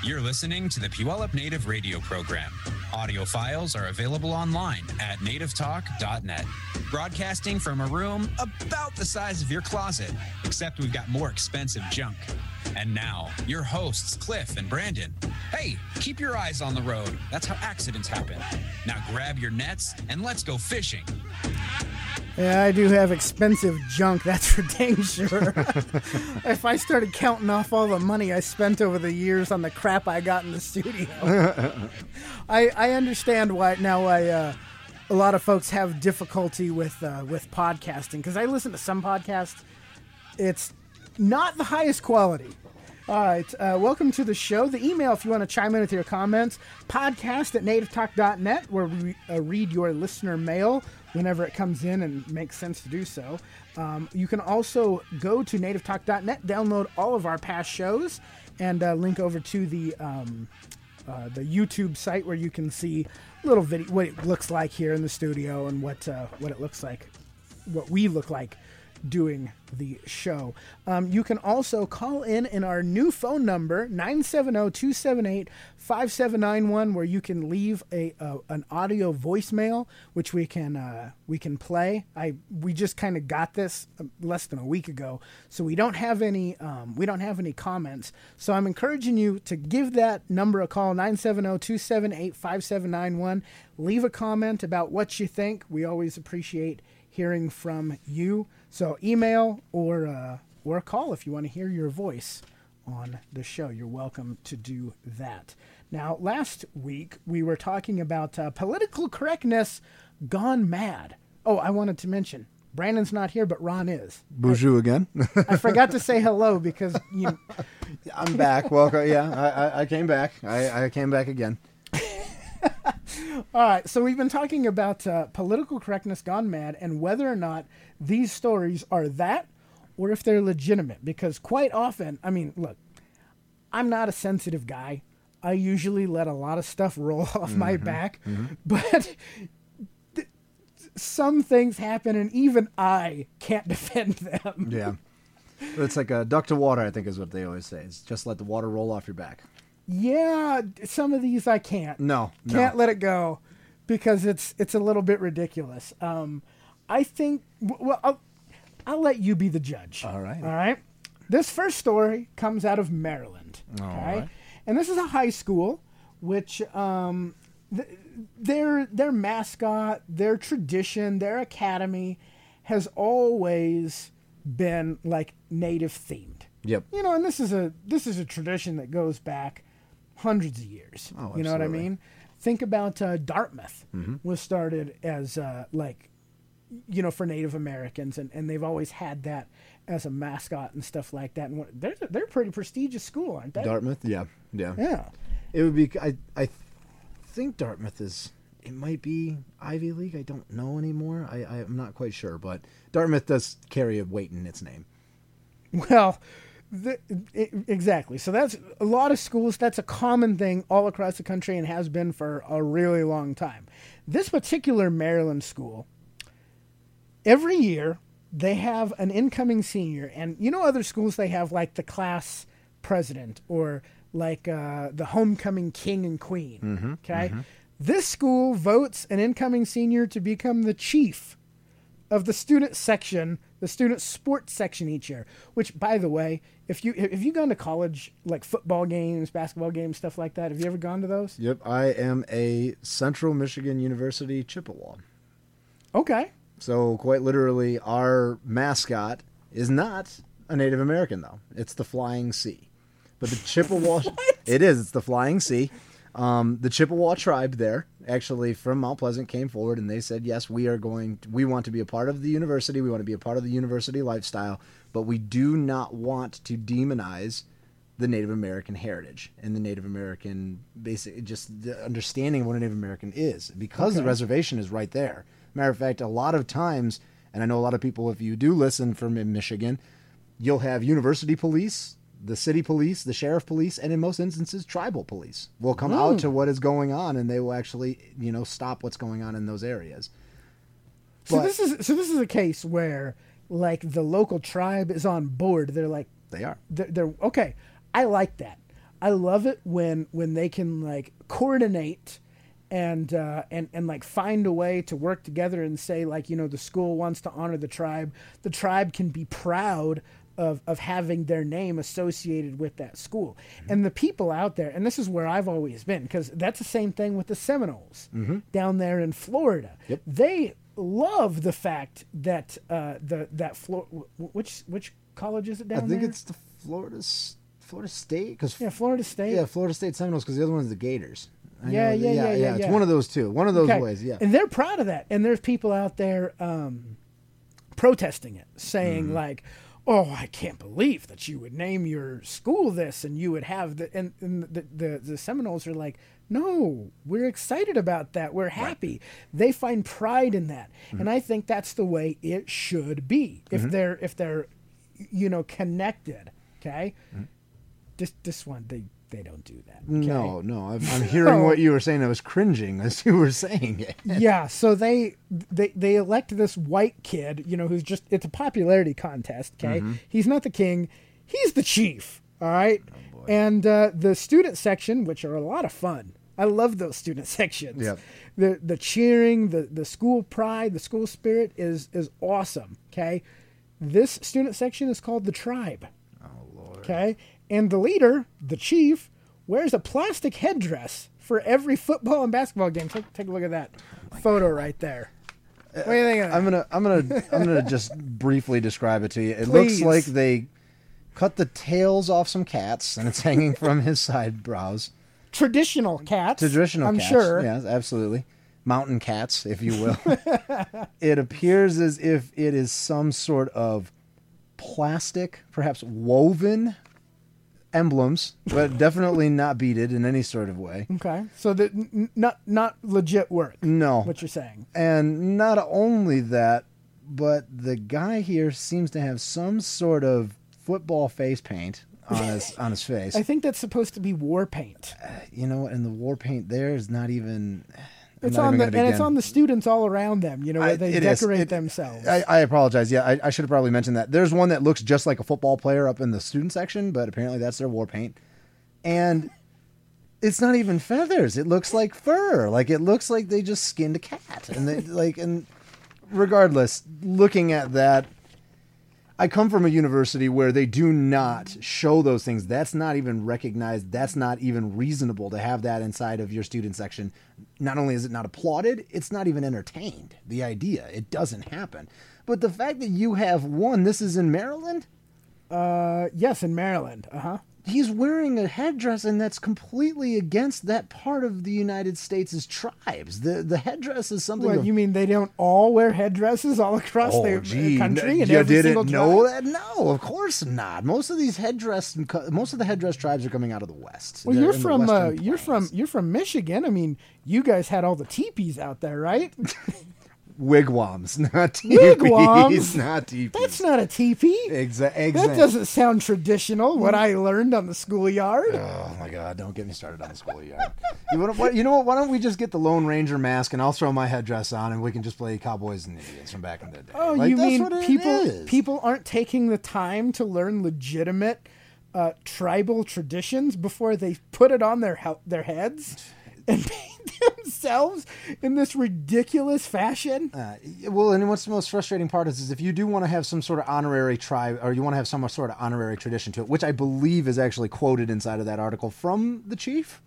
You're listening to the Puyallup Native Radio program. Audio files are available online at nativetalk.net. Broadcasting from a room about the size of your closet, except we've got more expensive junk. And now, your hosts, Cliff and Brandon. Hey, keep your eyes on the road. That's how accidents happen. Now grab your nets and let's go fishing. Yeah, I do have expensive junk, that's for dang sure. If I started counting off all the money I spent over the years on the crap I got in the studio. I understand why a lot of folks have difficulty with podcasting, because I listen to some podcasts. It's not the highest quality. All right, welcome to the show. The email, if you want to chime in with your comments, podcast@nativetalk.net, where we read your listener mail whenever it comes in and makes sense to do so. You can also go to nativetalk.net, download all of our past shows, and link over to the YouTube site where you can see a little video, what it looks like here in the studio, and what it looks like, what we look like doing the show. You can also call in our new phone number, 970-278-5791, where you can leave an audio voicemail, which we can play. We just kind of got this less than a week ago, so we don't have any comments. So I'm encouraging you to give that number a call, 970-278-5791. Leave a comment about what you think. We always appreciate hearing from you. So email or a call if you want to hear your voice on the show. You're welcome to do that. Now, last week we were talking about political correctness gone mad. Oh, I wanted to mention, Brandon's not here, but Ron is. Bonjour again. I forgot to say hello because I'm back. Welcome. Yeah, I came back. I came back again. All right, so we've been talking about political correctness gone mad and whether or not these stories are that or if they're legitimate. Because quite often, I mean, look, I'm not a sensitive guy. I usually let a lot of stuff roll off my back. Mm-hmm. But some things happen and even I can't defend them. Yeah. It's like a duck to water, I think is what they always say. It's just let the water roll off your back. Yeah, some of these I can't. Can't let it go because it's a little bit ridiculous. I think, well, I'll let you be the judge. All right. All right. This first story comes out of Maryland. Okay. All right. And this is a high school, which their mascot, their tradition, their academy has always been like Native themed. Yep. You know, and this is a tradition that goes back hundreds of years. Oh, you know what I mean? Think about Dartmouth was started as for Native Americans, and they've always had that as a mascot and stuff like that. And they're a pretty prestigious school, aren't they? Dartmouth, yeah. It would be. I think Dartmouth it might be Ivy League. I don't know anymore. I'm not quite sure, but Dartmouth does carry a weight in its name. Well. Exactly. So that's a lot of schools. That's a common thing all across the country and has been for a really long time. This particular Maryland school, every year they have an incoming senior, and other schools they have like the class president or like the homecoming king and queen. Mm-hmm, okay. Mm-hmm. This school votes an incoming senior to become the chief of the student section, the student sports section each year, which, by the way, if you've gone to college, like football games, basketball games, stuff like that, have you ever gone to those? Yep. I am a Central Michigan University Chippewa. Okay. So quite literally, our mascot is not a Native American, though. It's the Flying C. But the Chippewa, it's the Flying C. The Chippewa tribe there, actually from Mount Pleasant, came forward and they said, yes, we want to be a part of the university. We want to be a part of the university lifestyle, but we do not want to demonize the Native American heritage and the Native American just the understanding of what a Native American is, because the reservation is right there. Matter of fact, a lot of times, and I know a lot of people, if you do listen from in Michigan, you'll have university police, the city police, the sheriff police, and in most instances, tribal police will come out to what is going on, and they will actually, stop what's going on in those areas. So this is a case where, like, the local tribe is on board. They're like, they are. They're okay. I like that. I love it when they can like coordinate and like find a way to work together and say, like, you know, the school wants to honor the tribe. The tribe can be proud of having their name associated with that school. And the people out there, and this is where I've always been, because that's the same thing with the Seminoles down there in Florida. Yep. They love the fact that which college is it down there? I think it's the Florida State. Florida State. Yeah, Florida State Seminoles, because the other one is the Gators. Yeah. It's one of those two. One of those ways, yeah. And they're proud of that. And there's people out there protesting it, saying like, "Oh, I can't believe that you would name your school this, and you would have the." And the Seminoles are like, "No, we're excited about that. We're happy." Right. They find pride in that, and I think that's the way it should be. If they're, you know, connected. Okay, this one they don't do that. Okay? No. I'm hearing what you were saying. I was cringing as you were saying it. Yeah, so they elect this white kid, you know, who's just, it's a popularity contest, okay? He's not the king, he's the chief, all right? Oh, and the student section, which are a lot of fun. I love those student sections. Yep. The cheering, the school pride, the school spirit is awesome, okay? This student section is called the tribe. Oh, Lord. Okay? And the leader, the chief, wears a plastic headdress for every football and basketball game. Take a look at that photo right there. What do you think of that? I'm gonna just briefly describe it to you. It Please. looks like they cut the tails off some cats, and it's hanging from his eyebrows. Traditional cats. I'm cats. sure. Yes, absolutely. Mountain cats, if you will. It appears as if it is some sort of plastic, perhaps woven emblems, but definitely not beaded in any sort of way. Okay. So not legit work. No. What you're saying. And not only that, but the guy here seems to have some sort of football face paint on his face. I think that's supposed to be war paint. You know, and the war paint there is not even. It's on the students all around them. You know, where they decorate themselves. I apologize. Yeah, I should have probably mentioned that. There's one that looks just like a football player up in the student section, but apparently that's their war paint. And it's not even feathers. It looks like fur. Like, it looks like they just skinned a cat. And and regardless, looking at that, I come from a university where they do not show those things. That's not even recognized. That's not even reasonable to have that inside of your student section. Not only is it not applauded, it's not even entertained. The idea, it doesn't happen. But the fact that you have one, this is in Maryland? Yes, in Maryland. He's wearing a headdress, and that's completely against that part of the United States' tribes. The headdress is something. What, you mean they don't all wear headdresses all across the country? You didn't know that? No, of course not. Most of the headdress tribes are coming out of the West. Well, you're from Michigan. I mean, you guys had all the teepees out there, right? Wigwams, not teepees. Wigwams? Not teepees. That's not a teepee. Exactly. That doesn't sound traditional, what I learned on the schoolyard. Oh, my God. Don't get me started on the schoolyard. You know what? Why don't we just get the Lone Ranger mask, and I'll throw my headdress on, and we can just play Cowboys and Indians from back in the day. Oh, you mean people aren't taking the time to learn legitimate tribal traditions before they put it on their heads? And paint themselves in this ridiculous fashion. Well, and what's the most frustrating part is if you do want to have some sort of honorary tribe, or you want to have some sort of honorary tradition to it, which I believe is actually quoted inside of that article from the chief.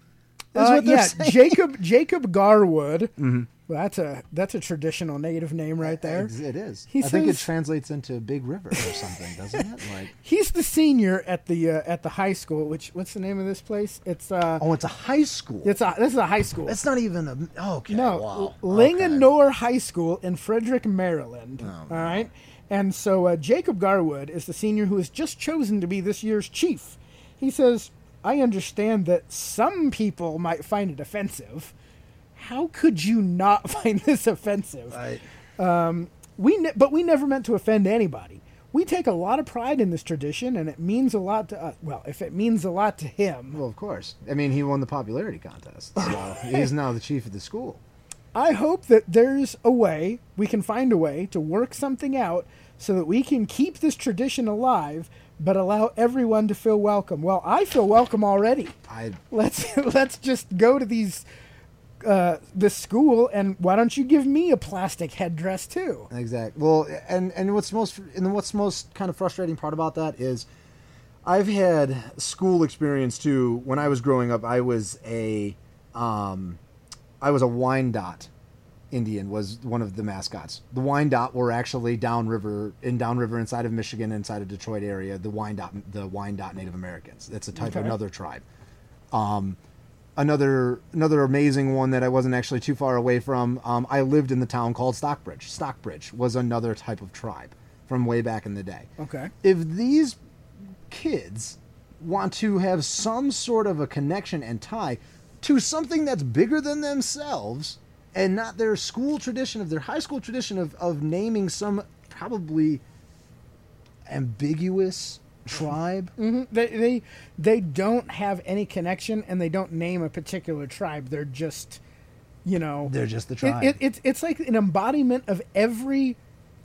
Jacob Garwood. Mm-hmm. Well, that's a traditional Native name right there. It is. I think it translates into Big River or something, doesn't it? Like, he's the senior at the high school. What's the name of this place? It's it's a high school. This is a high school. It's not even okay. No, wow. Linganore High School in Frederick, Maryland. All right, and so Jacob Garwood is the senior who is just chosen to be this year's chief. He says, "I understand that some people might find it offensive. How could you not find this offensive? But we never meant to offend anybody. We take a lot of pride in this tradition, and it means a lot to us. Well, if it means a lot to him." Well, of course. I mean, he won the popularity contest, so he's now the chief of the school. I hope that we can find a way to work something out so that we can keep this tradition alive, but allow everyone to feel welcome. Well, I feel welcome already. Let's just go to this school, and why don't you give me a plastic headdress too? Exactly. Well, and what's most kind of frustrating part about that is I've had school experience too. When I was growing up, I was a Wyandotte Indian was one of the mascots. The Wyandotte were actually downriver inside of Michigan, inside of Detroit area. The Wyandotte Native Americans. That's a type of another tribe. Another amazing one that I wasn't actually too far away from. I lived in the town called Stockbridge. Stockbridge was another type of tribe from way back in the day. Okay. If these kids want to have some sort of a connection and tie to something that's bigger than themselves and not their school tradition, of their high school tradition of naming some probably ambiguous tribe. Mm-hmm. They don't have any connection, and they don't name a particular tribe. They're just, they're just the tribe. It's like an embodiment of every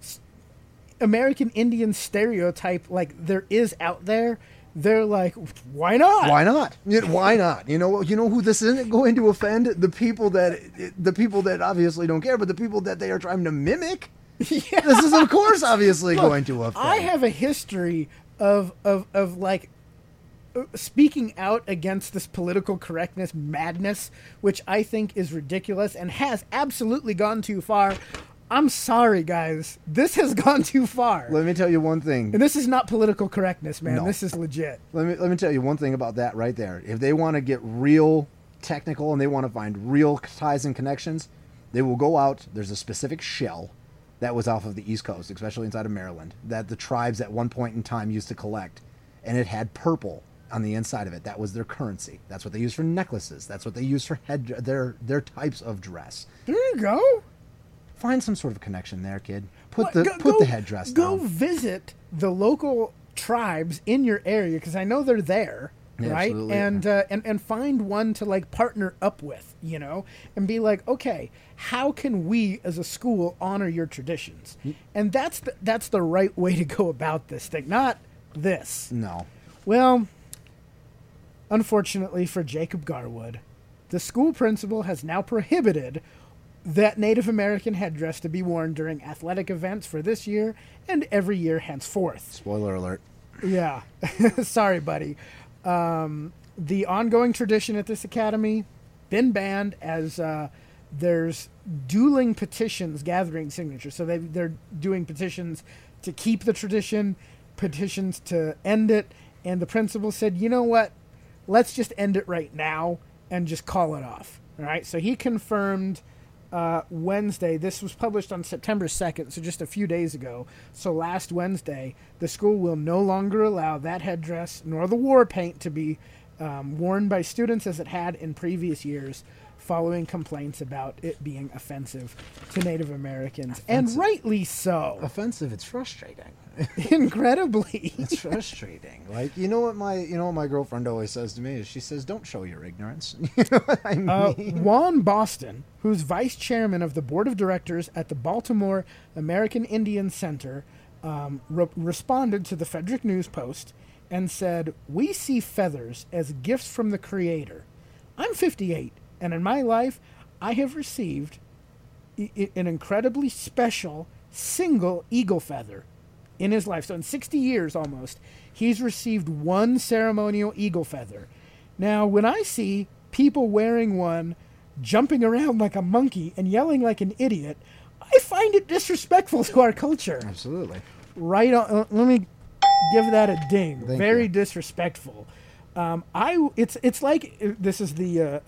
American Indian stereotype like there is out there. They're like, why not? Why not? Why not? You know who this isn't going to offend? The people that obviously don't care, but the people that they are trying to mimic. Yeah. This is, of course, obviously going to offend. I have a history of like speaking out against this political correctness madness, which I think is ridiculous and has absolutely gone too far. I'm sorry, guys. This has gone too far. Let me tell you one thing. And this is not political correctness, man. No. This is legit. Let me tell you one thing about that right there. If they want to get real technical and they want to find real ties and connections, they will go out. There's a specific shell that was off of the East Coast, especially inside of Maryland, that the tribes at one point in time used to collect. And it had purple on the inside of it. That was their currency. That's what they used for necklaces. That's what they used for their types of dress. There you go. Find some sort of connection there, kid. Put the headdress down. Go visit the local tribes in your area, because I know they're there, yeah, right? Absolutely. And find one to like partner up with, and be like, okay, how can we as a school honor your traditions? And that's the right way to go about this thing, not this. No. Well, unfortunately for Jacob Garwood, the school principal has now prohibited that Native American headdress to be worn during athletic events for this year and every year henceforth. Spoiler alert. Yeah. Sorry, buddy. The ongoing tradition at this academy been banned as there's dueling petitions gathering signatures. So they're doing petitions to keep the tradition, petitions to end it, and the principal said, you know what? Let's just end it right now and just call it off. All right? So he confirmed Wednesday. This was published on September 2nd, so just a few days ago. So last Wednesday, the school will no longer allow that headdress nor the war paint to be worn by students as it had in previous years, following complaints about it being offensive to Native Americans. And rightly so. Offensive, it's frustrating. Incredibly. It's frustrating. Like, you know what my girlfriend always says to me is, she says, don't show your ignorance. You know what I mean? Juan Boston, who's vice chairman of the board of directors at the Baltimore American Indian Center, responded to the Frederick News Post and said, we see feathers as gifts from the Creator. I'm 58, and in my life, I have received an incredibly special single eagle feather in his life. So in 60 years almost, he's received one ceremonial eagle feather. Now, when I see people wearing one, jumping around like a monkey and yelling like an idiot, I find it disrespectful to our culture. Absolutely. Right on. Let me give that a ding. Thank Very you. Disrespectful. It's like, this is the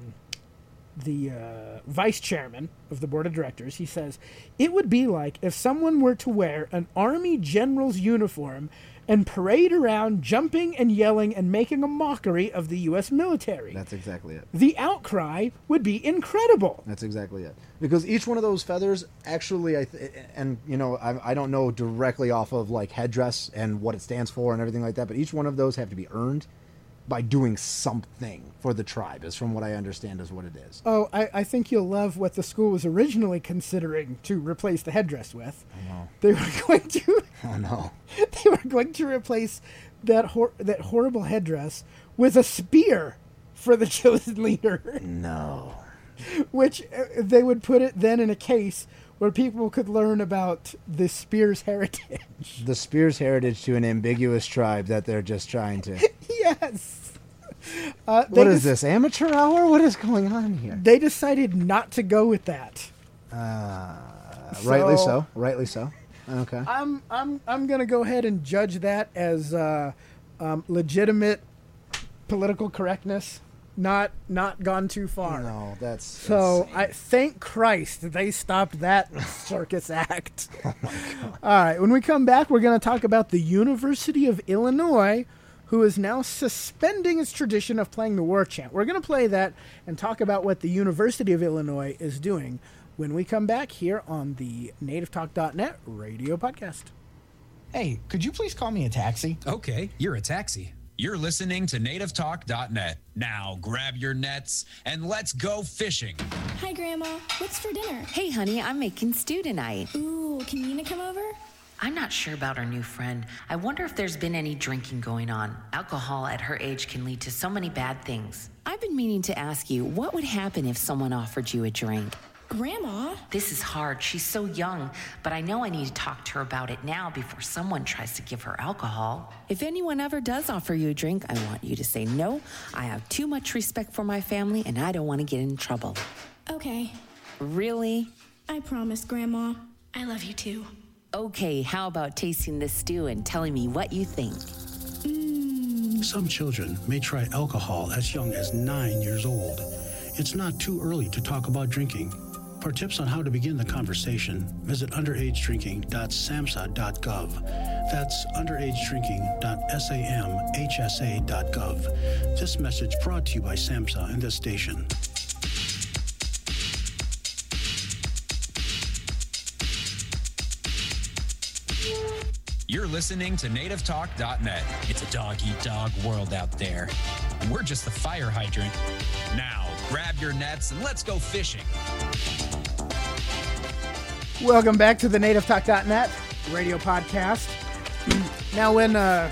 vice chairman of the board of directors. He says, it would be like if someone were to wear an army general's uniform and parade around jumping and yelling and making a mockery of the U.S. military. That's exactly it. The outcry would be incredible. That's exactly it. Because each one of those feathers, actually, I don't know directly off of like headdress and what it stands for and everything like that, but each one of those have to be earned. by doing something for the tribe, is from what I understand is what it is. Oh, I think you'll love what the school was originally considering to replace the headdress with. They were going to. Oh no! They were going to replace that horrible headdress with a spear for the chosen leader. No. Which they would put it then in a case where people could learn about the spear's heritage. The spear's heritage to an ambiguous tribe that they're just trying to. Yes. What is this, amateur hour? What is going on here? They decided not to go with that. Rightly so. Rightly so. Okay. I'm gonna go ahead and judge that as legitimate political correctness. Not gone too far. No, that's so. insane. I thank Christ they stopped that circus act. Oh my God. All right, when we come back, we're going to talk about the University of Illinois, who is now suspending its tradition of playing the war chant. We're going to play that and talk about what the University of Illinois is doing when we come back here on the NativeTalk.net radio podcast. Hey, could you please call me a taxi? Okay, you're a taxi. You're listening to NativeTalk.net. Now grab your nets and let's go fishing. Hi, Grandma. What's for dinner? Hey, honey, I'm making stew tonight. Ooh, can Nina come over? I'm not sure about our new friend. I wonder if there's been any drinking going on. Alcohol at her age can lead to so many bad things. I've been meaning to ask you, what would happen if someone offered you a drink? Grandma? This is hard. She's so young, but I know I need to talk to her about it now before someone tries to give her alcohol. If anyone ever does offer you a drink, I want you to say no. I have too much respect for my family, and I don't want to get in trouble. Okay. Really? I promise, Grandma. I love you too. Okay, how about tasting this stew and telling me what you think? Some children may try alcohol as young as 9 years old. It's not too early to talk about drinking. For tips on how to begin the conversation, visit underagedrinking.samhsa.gov. That's underagedrinking.samhsa.gov. This message brought to you by SAMHSA and this station. You're listening to NativeTalk.net. It's a dog-eat-dog world out there. And we're just the fire hydrant. Now, grab your nets and let's go fishing. Welcome back to the NativeTalk.net radio podcast. Now, when I'm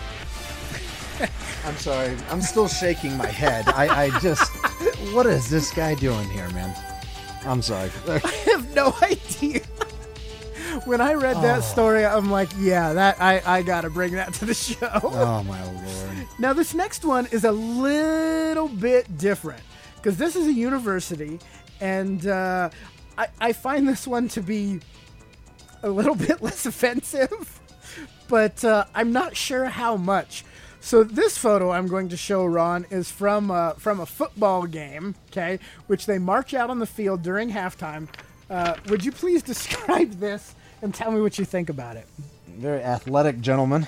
sorry. I'm still shaking my head. I just... What is this guy doing here, man? I'm sorry. I have no idea. When I read that story, I'm like, yeah, that I got to bring that to the show. Oh, my Lord. Now, this next one is a little bit different because this is a university, and I find this one to be a little bit less offensive, but I'm not sure how much. So this photo I'm going to show, Ron, is from a football game, okay, which they march out on the field during halftime. Would you please describe this and tell me what you think about it? Very athletic gentleman.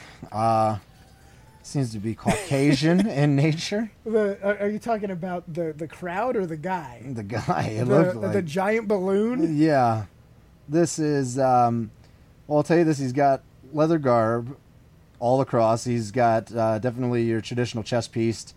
Seems to be Caucasian in nature. Are you talking about the crowd or the guy? The guy. It looked like the giant balloon? Yeah. This is, well, I'll tell you this. He's got leather garb all across. He's got definitely your traditional chest piece.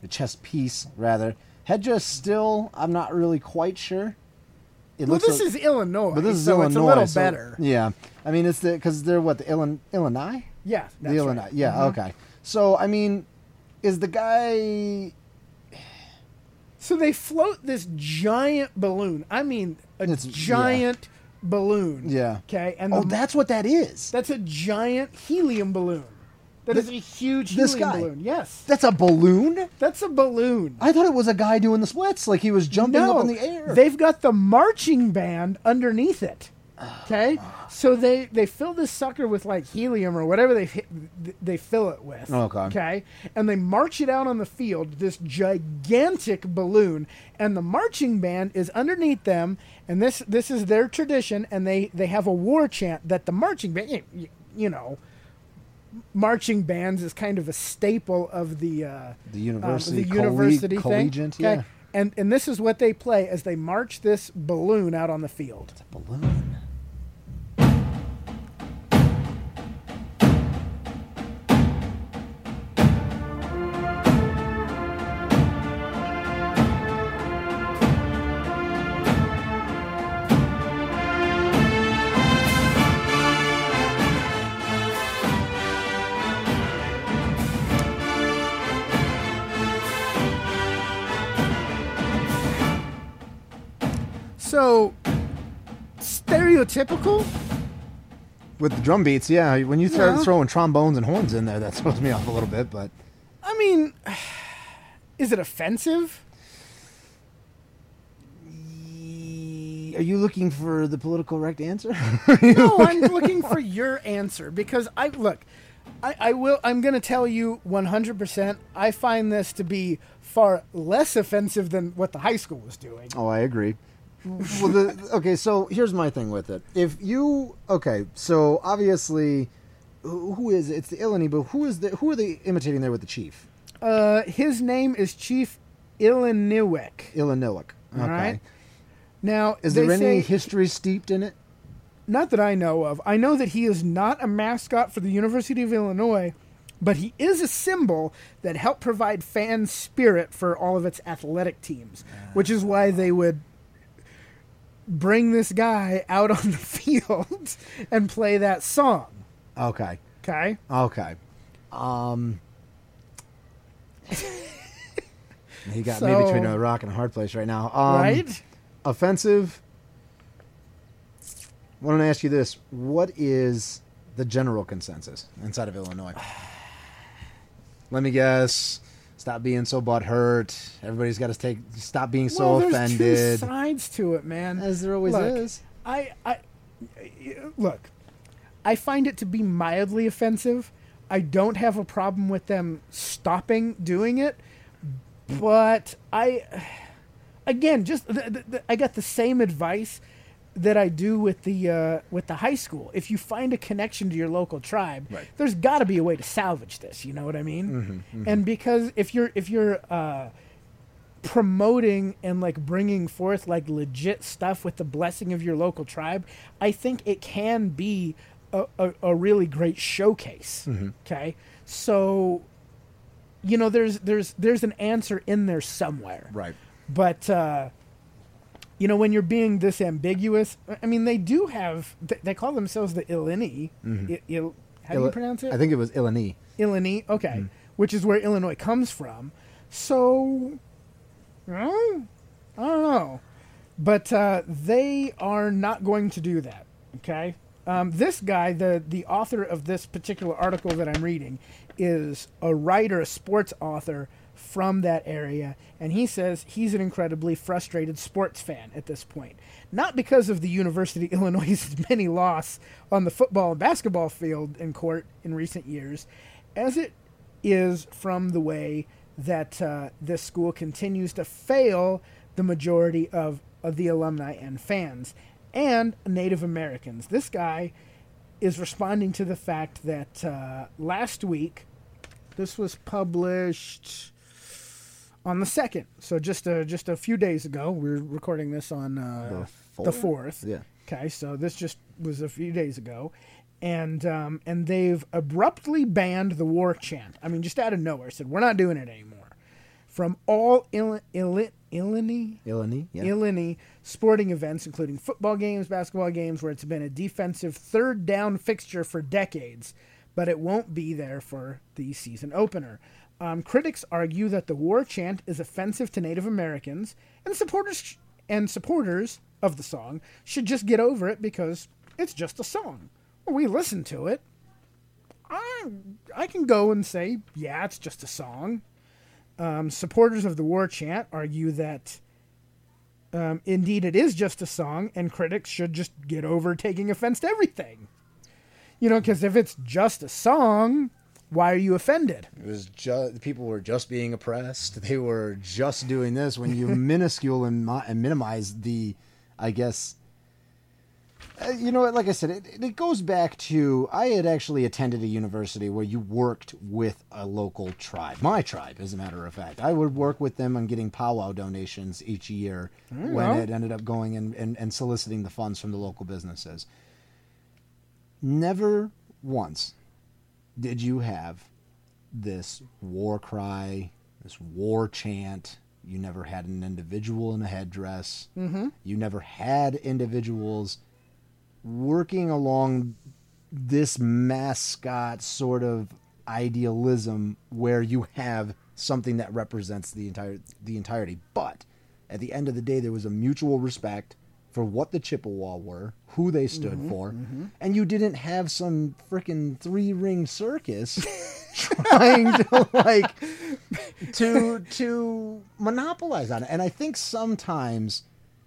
Headdress still, I'm not really quite sure. This is Illinois, but this is so Illinois, it's a little so, better. Yeah. I mean, it's because they're what, the Illinois? Yeah, that's the Illinois. Right. Yeah, Mm-hmm. okay. So, I mean, is the guy... So they float this giant balloon. I mean, It's- giant balloon. Yeah. Okay. And that's what that is. that's a giant helium balloon. That is a huge this helium guy? balloon. Yes. That's a balloon? That's a balloon. I thought it was a guy doing the splits, like he was jumping up in the air. They've got the marching band underneath it. Okay, so they fill this sucker with like helium or whatever they fill it with. Okay. And they march it out on the field, this gigantic balloon, and the marching band is underneath them, and this is their tradition, and they have a war chant that the marching band, you know, marching bands is kind of a staple of the university, thing. collegiate, Okay? yeah. And this is what they play as they march this balloon out on the field. It's a balloon. So, stereotypical? With the drum beats, yeah. When you start Yeah. throwing trombones and horns in there, that throws me off a little bit, but... I mean, is it offensive? Are you looking for the political correct answer? No, I'm looking for your answer because I'm going to tell you 100%. I find this to be far less offensive than what the high school was doing. Oh, I agree. Well, okay, so here's my thing with it. So obviously, who is it? It's the Illini, but who are they imitating there with the chief? His name is Chief Illiniwek. Illiniwek. Okay. All right. Now, Is they there any say- history steeped in it? Not that I know of. I know that he is not a mascot for the University of Illinois, but he is a symbol that helped provide fan spirit for all of its athletic teams, which is why they would bring this guy out on the field and play that song. Okay. Okay? Okay. He got me So- between a rock and a hard place right now. Right? Offensive. I want to ask you this. What is the general consensus inside of Illinois? Let me guess. Stop being so butthurt. Everybody's got to stop being so Well, there's offended. two sides to it, man. As there always Look, is. Look, I find it to be mildly offensive. I don't have a problem with them stopping doing it, but I got the same advice that I do with the high school. If you find a connection to your local tribe, Right. there's got to be a way to salvage this. You know what I mean? And because if you're promoting and like bringing forth like legit stuff with the blessing of your local tribe, I think it can be a really great showcase. Okay, so there's an answer in there somewhere, Right. but when you're being this ambiguous, I mean, they do have they call themselves the Illini. How do you pronounce it? I think it was Illini. Illini, okay, which is where Illinois comes from. So, I don't know, but they are not going to do that. Okay, this guy, the author of this particular article that I'm reading, is a writer, a sports author from that area, and he says he's an incredibly frustrated sports fan at this point. Not because of the University of Illinois' many loss on the football and basketball field and court in recent years, as it is from the way that this school continues to fail the majority of the alumni and fans and Native Americans. This guy is responding to the fact that last week, this was published on the 2nd, so just a few days ago. We're recording this on the 4th. Yeah. Okay, so this just was a few days ago, and they've abruptly banned the war chant. I mean, just out of nowhere, said we're not doing it anymore from all Illini sporting events, including football games, basketball games, where it's been a defensive third down fixture for decades, but it won't be there for the season opener. Critics argue that the war chant is offensive to Native Americans, and supporters of the song should just get over it because it's just a song. When we listen to it, I can go and say, yeah, it's just a song. Supporters of the war chant argue that indeed it is just a song, and critics should just get over taking offense to everything. Because if it's just a song, why are you offended? It was just people were just being oppressed. They were just doing this. When you minuscule and minimize the, I guess, like I said, it goes back to, I had actually attended a university where you worked with a local tribe. My tribe, as a matter of fact. I would work with them on getting powwow donations each year when it ended up going and soliciting the funds from the local businesses. Never once did you have this war cry, this war chant. You never had an individual in a headdress. Mm-hmm. You never had individuals working along this mascot sort of idealism where you have something that represents the entirety. But at the end of the day, there was a mutual respect for what the Chippewa were, who they stood for, and you didn't have some freaking 3-ring circus trying to like to monopolize on it. And I think sometimes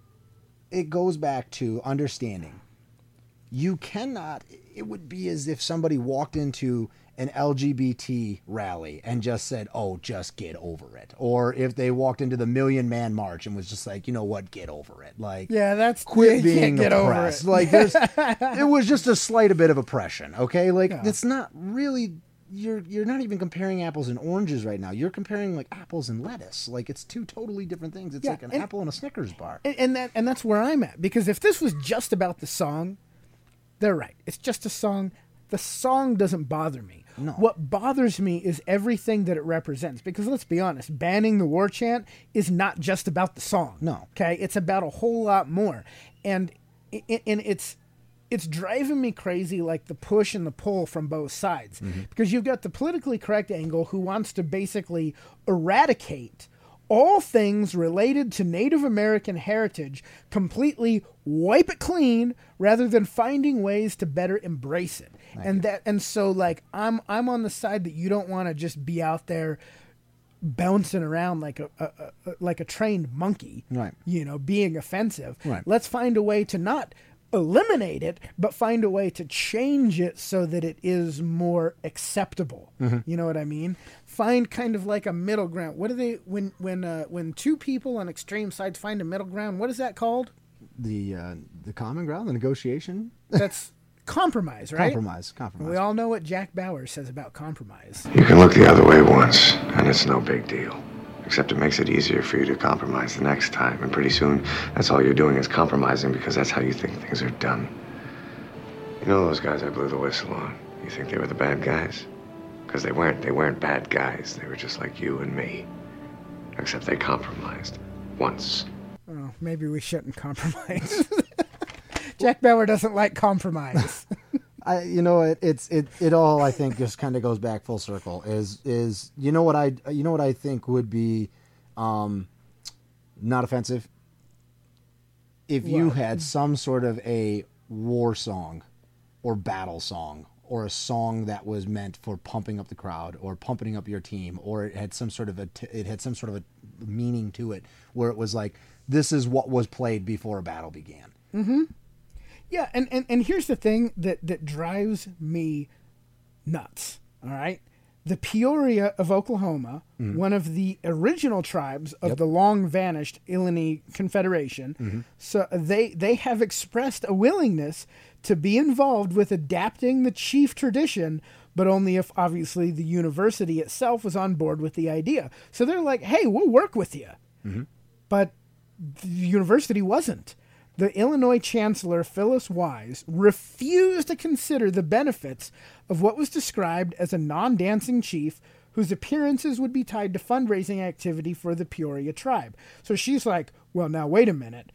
it goes back to understanding. You cannot. It would be as if somebody walked into an LGBT rally and just said, "Oh, just get over it," or if they walked into the Million Man March and was just like, "You know what, get over it." Like, yeah, that's quit being get oppressed. over it. Like, it was just a slight bit of oppression. Okay, like it's not really. You're not even comparing apples and oranges right now. You're comparing like apples and lettuce. Like it's two totally different things. It's like an apple and a Snickers bar. And that's where I'm at, because if this was just about the song, they're right. It's just a song. The song doesn't bother me. No. What bothers me is everything that it represents. Because let's be honest, banning the war chant is not just about the song. No. Okay, it's about a whole lot more, and it's driving me crazy, like the push and the pull from both sides. Because you've got the politically correct angle who wants to basically eradicate all things related to Native American heritage, completely wipe it clean, rather than finding ways to better embrace it. And so like I'm on the side that you don't want to just be out there bouncing around like a trained monkey, right? You know, being offensive. Right. Let's find a way to not eliminate it, but find a way to change it so that it is more acceptable. You know what I mean? Find kind of like a middle ground. What do they when two people on extreme sides find a middle ground? What is that called? The common ground, the negotiation. That's compromise, right? Compromise. We all know what Jack Bauer says about compromise. You can look the other way once, and it's no big deal. Except it makes it easier for you to compromise the next time. And pretty soon, that's all you're doing is compromising because that's how you think things are done. You know those guys I blew the whistle on? You think they were the bad guys? Because they weren't. They weren't bad guys. They were just like you and me. Except they compromised. Once. Oh, maybe we shouldn't compromise. Jack Bauer doesn't like compromise. It all I think just kind of goes back full circle. Is you know what I think would be not offensive if you had some sort of a war song or battle song or a song that was meant for pumping up the crowd or pumping up your team, or it had some sort of a meaning to it where it was like, this is what was played before a battle began. Mm-hmm. Yeah, and here's the thing that drives me nuts, all right? The Peoria of Oklahoma, one of the original tribes of the long-vanished Illini Confederation, so they have expressed a willingness to be involved with adapting the chief tradition, but only if, obviously, the university itself was on board with the idea. So they're like, hey, we'll work with you. But the university wasn't. The Illinois Chancellor, Phyllis Wise, refused to consider the benefits of what was described as a non-dancing chief whose appearances would be tied to fundraising activity for the Peoria tribe. So she's like, well, now, wait a minute.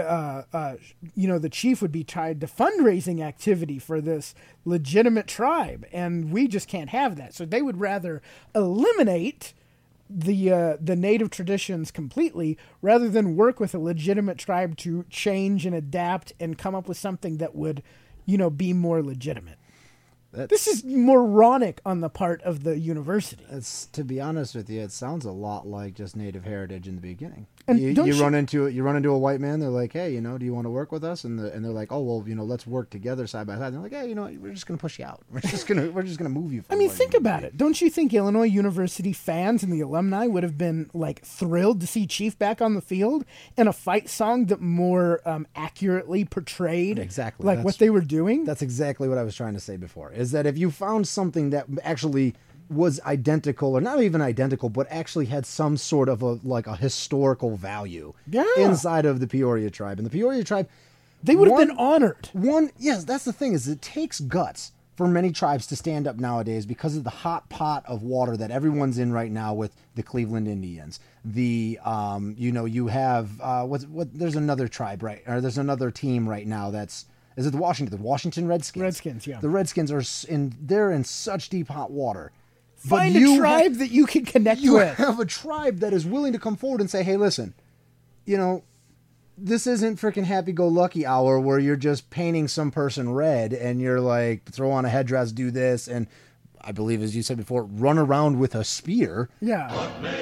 The chief would be tied to fundraising activity for this legitimate tribe, and we just can't have that. So they would rather eliminate the native traditions completely rather than work with a legitimate tribe to change and adapt and come up with something that would, be more legitimate. This is moronic on the part of the university. To be honest with you, it sounds a lot like just native heritage in the beginning. And you run into a white man. They're like, hey, do you want to work with us? And they're like, oh, well, let's work together side by side. And they're like, hey, we're just gonna push you out. We're just gonna move you. I mean, think about it. Don't you think Illinois University fans and the alumni would have been like thrilled to see Chief back on the field in a fight song that more accurately portrayed exactly what they were doing? That's exactly what I was trying to say before. Is that if you found something that actually was identical, or not even identical, but actually had some sort of a historical value inside of the Peoria tribe. And the Peoria tribe, they would have been honored. Yes, that's the thing, is it takes guts for many tribes to stand up nowadays because of the hot pot of water that everyone's in right now with the Cleveland Indians. You have there's another tribe, right? Or there's another team right now that's, is it the Washington Redskins? Redskins, yeah. The Redskins they're in such deep hot water. Find a tribe that you can connect with. You have a tribe that is willing to come forward and say, hey, listen, this isn't freaking happy-go-lucky hour where you're just painting some person red and you're like, throw on a headdress, do this, and I believe, as you said before, run around with a spear. Yeah.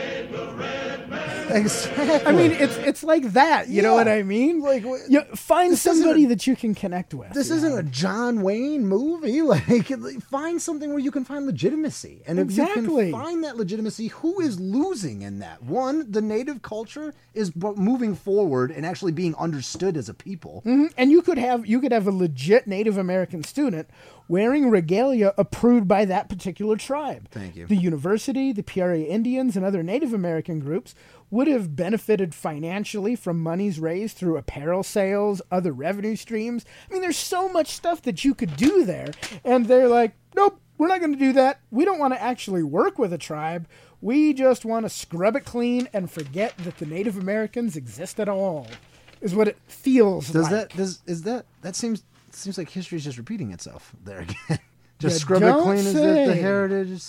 Exactly. I mean, it's like that. You know what I mean? Like, find somebody that you can connect with. This isn't a John Wayne movie. Like, find something where you can find legitimacy. And if you can find that legitimacy, who is losing in that? One, the native culture is moving forward and actually being understood as a people. Mm-hmm. And you could have a legit Native American student wearing regalia approved by that particular tribe. Thank you. The university, the Peoria Indians, and other Native American groups would have benefited financially from monies raised through apparel sales, other revenue streams. I mean, there's so much stuff that you could do there. And they're like, nope, we're not going to do that. We don't want to actually work with a tribe. We just want to scrub it clean and forget that the Native Americans exist at all, is what it feels like. That seems like history's just repeating itself there again. Just scrub it clean as the heritage.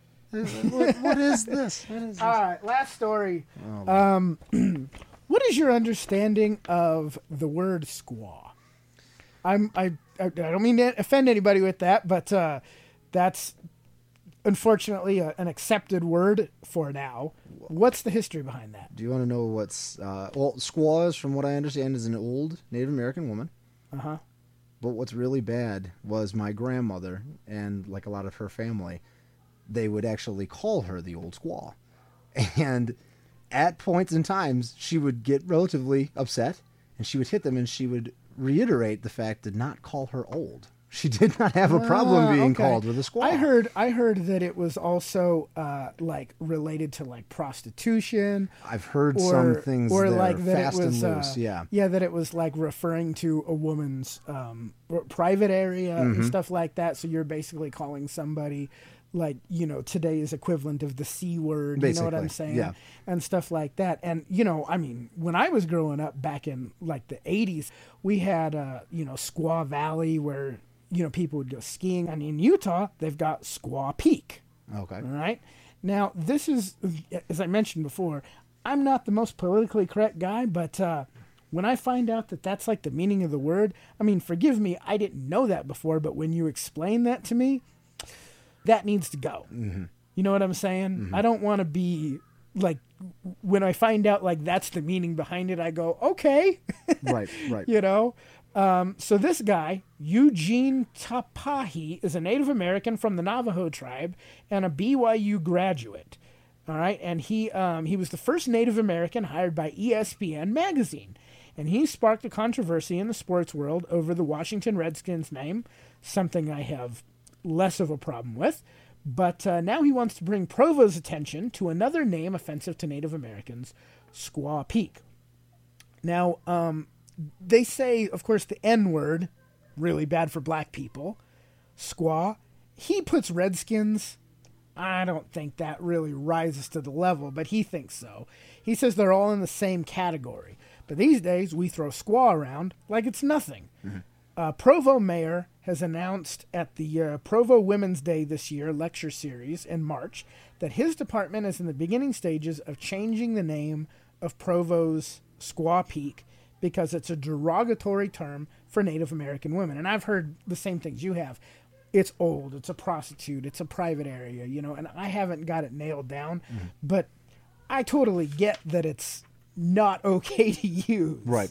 What is this? All right, last story. What is your understanding of the word squaw? I don't mean to offend anybody with that, but that's unfortunately an accepted word for now. What's the history behind that? Do you want to know what's... squaw is, from what I understand, is an old Native American woman. Uh-huh. But what's really bad was my grandmother and, like, a lot of her family, they would actually call her the old squaw. And at points in times, she would get relatively upset, and she would hit them, and she would reiterate the fact to not call her old. She did not have a problem being called with a squaw. I heard that it was also like related to like prostitution. I've heard some things or there, like that fast it was, and loose. Yeah, that it was like referring to a woman's private area and stuff like that. So you're basically calling somebody like, today's equivalent of the C word, basically, you know what I'm saying? Yeah. And stuff like that. And, I mean, when I was growing up back in like the 80s, we had, Squaw Valley where, people would go skiing. And in Utah, they've got Squaw Peak. Okay. All right. Now, this is, as I mentioned before, I'm not the most politically correct guy, but when I find out that that's like the meaning of the word, I mean, forgive me, I didn't know that before, but when you explain that to me, that needs to go. Mm-hmm. You know what I'm saying? Mm-hmm. I don't want to be like, when I find out like that's the meaning behind it, I go, okay. Right. So this guy, Eugene Tapahi, is a Native American from the Navajo tribe and a BYU graduate. All right. And he was the first Native American hired by ESPN magazine. And he sparked a controversy in the sports world over the Washington Redskins name, something I have less of a problem with. But now he wants to bring Provo's attention to another name offensive to Native Americans, Squaw Peak. Now, they say, of course, the N-word, really bad for black people. Squaw. He puts Redskins. I don't think that really rises to the level, but he thinks so. He says they're all in the same category. But these days, we throw squaw around like it's nothing. Mm-hmm. Provo mayor has announced at the Provo Women's Day this year lecture series in March that his department is in the beginning stages of changing the name of Provo's Squaw Peak because it's a derogatory term for Native American women. And I've heard the same things you have. It's old, it's a prostitute, it's a private area, and I haven't got it nailed down, but I totally get that it's not okay to use. Right.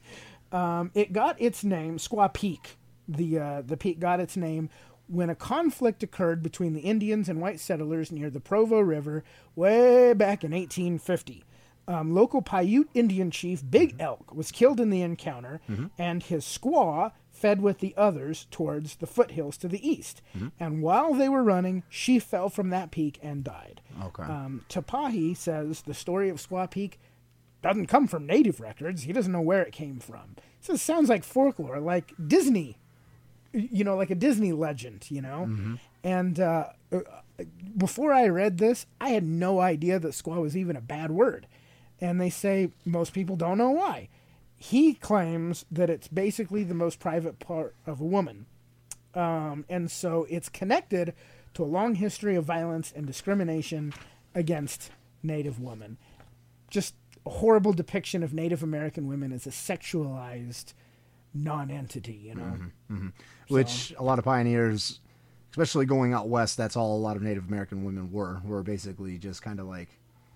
It got its name, Squaw Peak. The peak got its name when a conflict occurred between the Indians and white settlers near the Provo River way back in 1850. Local Paiute Indian chief Big Elk was killed in the encounter, and his squaw fed with the others towards the foothills to the east. And while they were running, she fell from that peak and died. Okay. Tapahi says the story of Squaw Peak doesn't come from native records. He doesn't know where it came from. So it sounds like folklore, like Disney, like a Disney legend, And before I read this, I had no idea that squaw was even a bad word. And they say most people don't know why. He claims that it's basically the most private part of a woman. And so it's connected to a long history of violence and discrimination against Native women. Just horrible depiction of Native American women as a sexualized non-entity, you know. Which a lot of pioneers, especially going out west, that's all a lot of Native American women were basically just kind of like,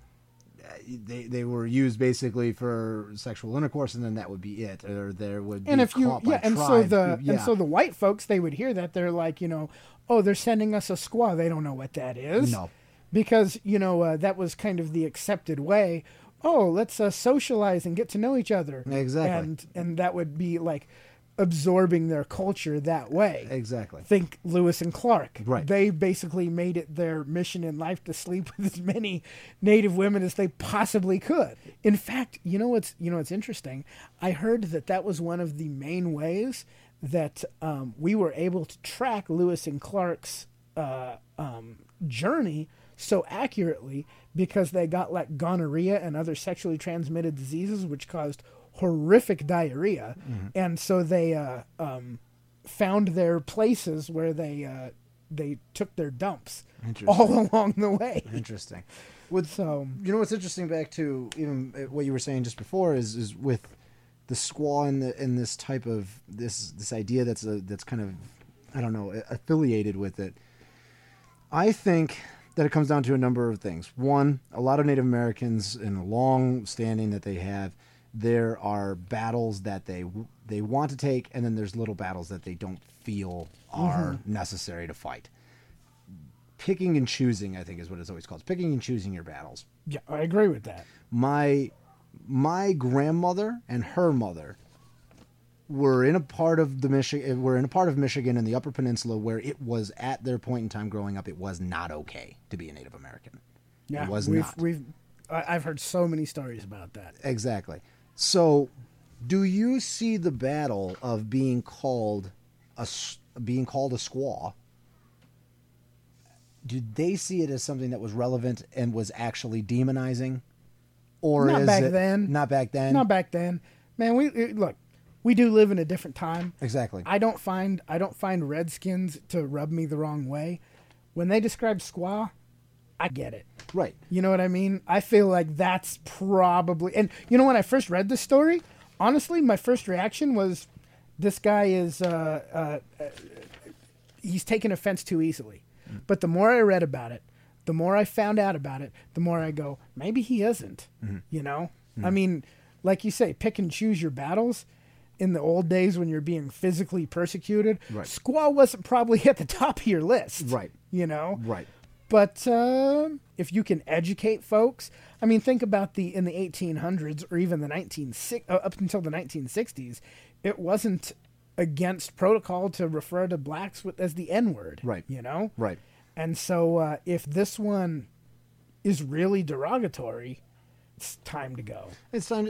they were used basically for sexual intercourse, and then that would be it, or there would be And if you, caught by and tribe. and so the white folks, they would hear that, they're like, you know, oh, they're sending us a squaw. They don't know what that is. No. Because, you know, that was kind of the accepted way. Oh, let's socialize and get to know each other. Exactly. And that would be like absorbing their culture that way. Exactly. Think Lewis and Clark. Right. They basically made it their mission in life to sleep with as many Native women as they possibly could. In fact, you know what's interesting? I heard that was one of the main ways that we were able to track Lewis and Clark's journey so accurately, because they got like gonorrhea and other sexually transmitted diseases, which caused horrific diarrhea. And so they found their places where they took their dumps all along the way. Interesting. So, you know what's interesting, back to even what you were saying just before, is with the squaw and this type of this idea that's kind of, I don't know, affiliated with it. I think that it comes down to a number of things. One, a lot of Native Americans, in a long standing that they have, there are battles that they want to take, and then there's little battles that they don't feel are necessary to fight. Picking and choosing, I think, is what it's always called. Picking and choosing your battles. yeah, I agree with that. My grandmother and her mother were in a part of Michigan in the Upper Peninsula where it was, at their point in time growing up, it was not okay to be a Native American. Yeah, it was not. I've heard so many stories about that. Exactly. So, do you see the battle of being called a squaw? Did they see it as something that was relevant and was actually demonizing, or Not is back it then. not back then? Not back then, man. We do live in a different time. Exactly. I don't find Redskins to rub me the wrong way. When they describe squaw, I get it. Right. You know what I mean? I feel like that's probably... And, you know, when I first read this story, honestly, my first reaction was, this guy is... he's taken offense too easily. But the more I read about it, the more I found out about it, the more I go, maybe he isn't. You know? I mean, like you say, pick and choose your battles. In the old days when you're being physically persecuted, Right. squaw wasn't probably at the top of your list. Right. You know? Right. But if you can educate folks, I mean, think about in the 1800s or even up until the 1960s, it wasn't against protocol to refer to blacks as the N-word. Right. You know? Right. And so if this one is really derogatory, it's time to go. It's time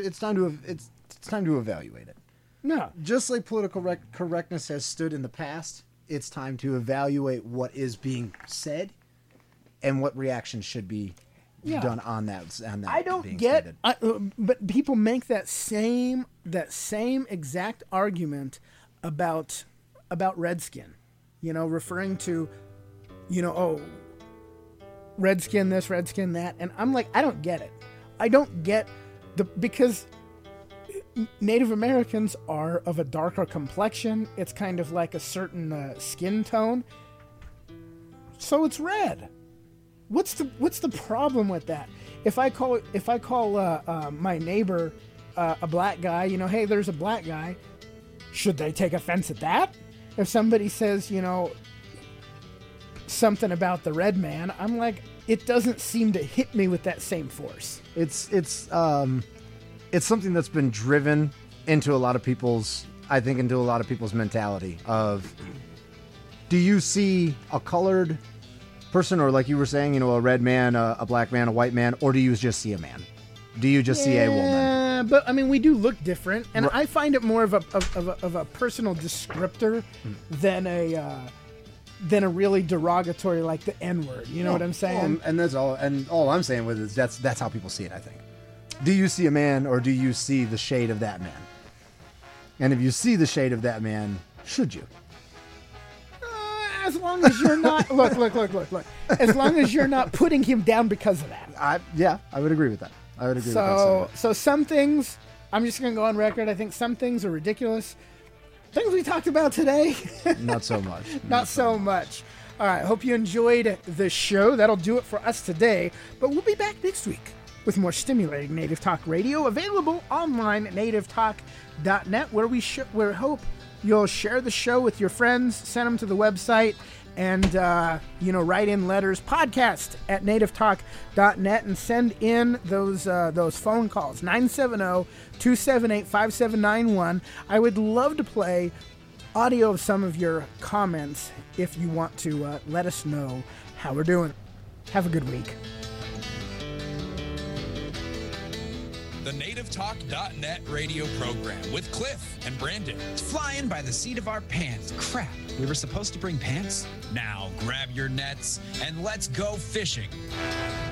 to evaluate it. No. Just like political correctness has stood in the past, it's time to evaluate what is being said and what reactions should be done on that. I don't being get, stated. but people make that same exact argument about Redskin, you know, referring to, you know, oh, Redskin this, Redskin that, and I'm like, I don't get it. I don't get because Native Americans are of a darker complexion. It's kind of like a certain skin tone, so it's red. What's the problem with that? If I call my neighbor a black guy, you know, hey, there's a black guy, should they take offense at that? If somebody says, you know, something about the red man, I'm like, it doesn't seem to hit me with that same force. It's something that's been driven into a lot of people's mentality of, do you see a colored person, or like you were saying, you know, a red man, a black man, a white man, or do you just see a man? Do you just see a woman? But I mean, we do look different, and I find it more of a personal descriptor than a really derogatory like the N-word. You know what I'm saying? And that's all. And all I'm saying with it is that's how people see it, I think. Do you see a man, or do you see the shade of that man? And if you see the shade of that man, should you? As long as you're not look. As long as you're not putting him down because of that. I would agree with that. I would agree with that. So some things, I'm just going to go on record. I think some things are ridiculous. Things we talked about today, Not so much. not so much. All right, hope you enjoyed the show. That'll do it for us today. But we'll be back next week with more stimulating Native Talk Radio, available online at nativetalk.net, where we hope you'll share the show with your friends, send them to the website, and write in letters, podcast at nativetalk.net, and send in those phone calls, 970-278-5791. I would love to play audio of some of your comments if you want to let us know how we're doing. Have a good week. The NativeTalk.net radio program with Cliff and Brandon. It's flying by the seat of our pants. Crap, we were supposed to bring pants? Now grab your nets and let's go fishing.